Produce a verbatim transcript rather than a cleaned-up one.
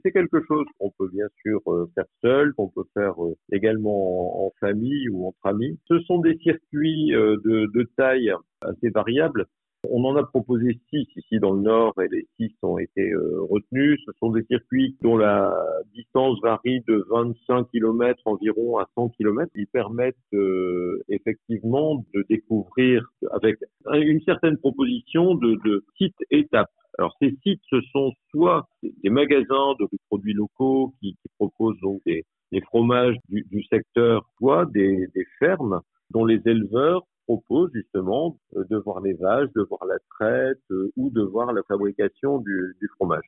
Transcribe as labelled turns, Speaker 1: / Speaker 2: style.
Speaker 1: C'est quelque chose qu'on peut bien sûr euh, faire seul, qu'on peut faire euh, également en, en famille ou entre amis. Ce sont des circuits euh, de, de taille assez variables. On en a proposé six ici dans le Nord et les six ont été euh, retenus. Ce sont des circuits dont la distance varie de vingt-cinq kilomètres environ à cent kilomètres. Ils permettent euh, effectivement de découvrir avec une certaine proposition de, de sites étapes. Alors ces sites, ce sont soit des magasins de produits locaux qui, qui proposent donc des, des fromages du, du secteur, soit des, des fermes dont les éleveurs proposent justement de voir l'élevage, de voir la traite euh, ou de voir la fabrication du, du fromage.